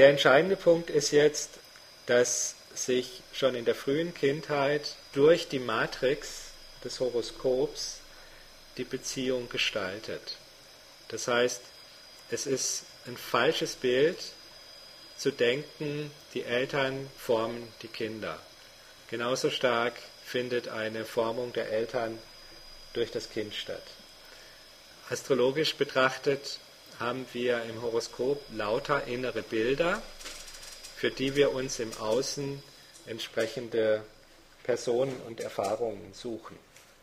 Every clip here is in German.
Der entscheidende Punkt ist jetzt, dass sich schon in der frühen Kindheit durch die Matrix des Horoskops die Beziehung gestaltet. Das heißt, es ist ein falsches Bild zu denken, die Eltern formen die Kinder. Genauso stark findet eine Formung der Eltern durch das Kind statt. Astrologisch betrachtet haben wir im Horoskop lauter innere Bilder, für die wir uns im Außen entsprechende Personen und Erfahrungen suchen.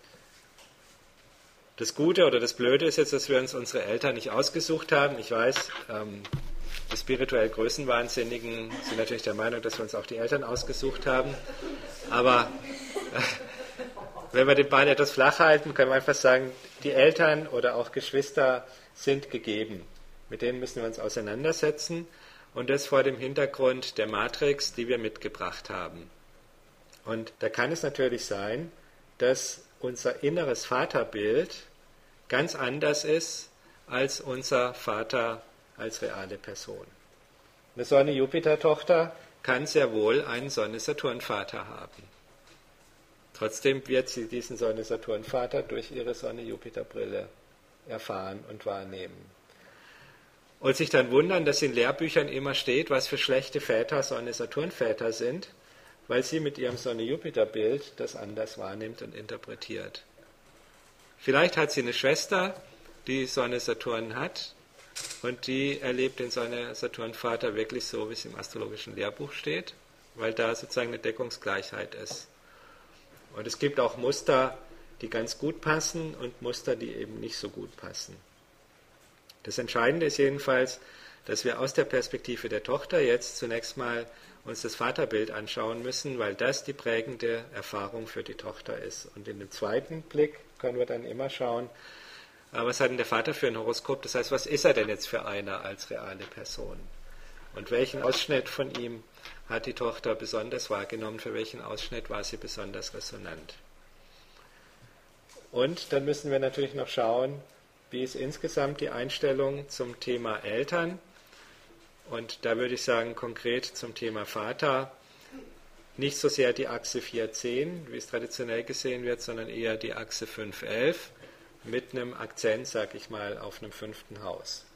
Das Gute oder das Blöde ist jetzt, dass wir uns unsere Eltern nicht ausgesucht haben. Ich weiß, die spirituell Größenwahnsinnigen sind natürlich der Meinung, dass wir uns auch die Eltern ausgesucht haben. Aber wenn wir den Ball etwas flach halten, können wir einfach sagen, die Eltern oder auch Geschwister sind gegeben. Mit denen müssen wir uns auseinandersetzen. Und das vor dem Hintergrund der Matrix, die wir mitgebracht haben. Und da kann es natürlich sein, dass unser inneres Vaterbild ganz anders ist als unser Vater als reale Person. Eine Sonne-Jupiter-Tochter kann sehr wohl einen Sonne-Saturn-Vater haben. Trotzdem wird sie diesen Sonne-Saturn-Vater durch ihre Sonne-Jupiter-Brille erfahren und wahrnehmen. Und sich dann wundern, dass in Lehrbüchern immer steht, was für schlechte Väter Sonne-Saturn-Väter sind, weil sie mit ihrem Sonne-Jupiter-Bild das anders wahrnimmt und interpretiert. Vielleicht hat sie eine Schwester, die Sonne-Saturn hat, und die erlebt den Sonne-Saturn-Vater wirklich so, wie es im astrologischen Lehrbuch steht, weil da sozusagen eine Deckungsgleichheit ist. Und es gibt auch Muster, die ganz gut passen und Muster, die eben nicht so gut passen. Das Entscheidende ist jedenfalls, dass wir aus der Perspektive der Tochter jetzt zunächst mal uns das Vaterbild anschauen müssen, weil das die prägende Erfahrung für die Tochter ist. Und in dem zweiten Blick können wir dann immer schauen, was hat denn der Vater für ein Horoskop? Das heißt, was ist er denn jetzt für einer als reale Person? Und welchen Ausschnitt von ihm hat die Tochter besonders wahrgenommen? Für welchen Ausschnitt war sie besonders resonant? Und dann müssen wir natürlich noch schauen, wie ist insgesamt die Einstellung zum Thema Eltern? Und da würde ich sagen, konkret zum Thema Vater, nicht so sehr die Achse 4-10, wie es traditionell gesehen wird, sondern eher die Achse 5-11 mit einem Akzent, sag ich mal, auf einem 5. Haus.